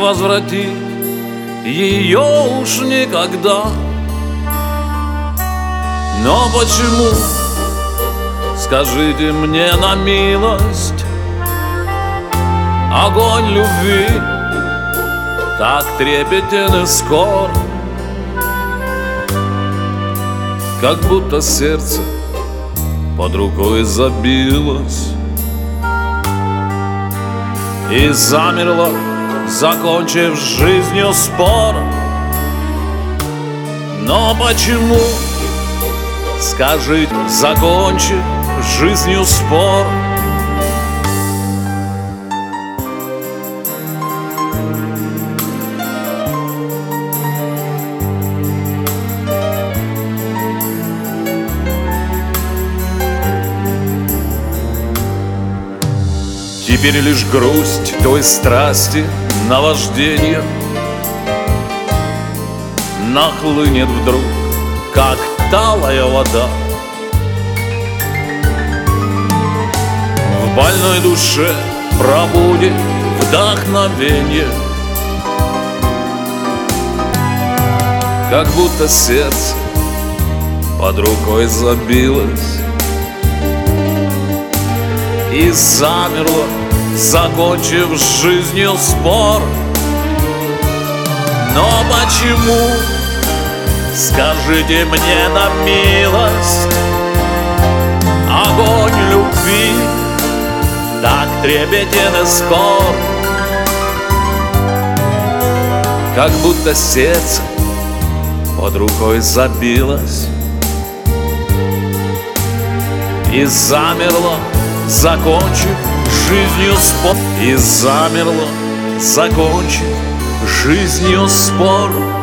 возвратить ее уж никогда. Но почему, скажите мне на милость, огонь любви так трепетен и скор, как будто сердце под рукой забилось и замерло, закончив жизнью спор. Но почему, скажите, закончив жизнью спор? Теперь лишь грусть той страсти, наваждение нахлынет вдруг, как талая вода. В больной душе пробудет вдохновение, как будто сердце под рукой забилось и замерло, закончив жизнью спор. Но почему, скажите мне на милость, огонь любви так трепетен и скор, как будто сердце под рукой забилось и замерло, закончив жизнью спор. И замерло, закончив жизнью спор.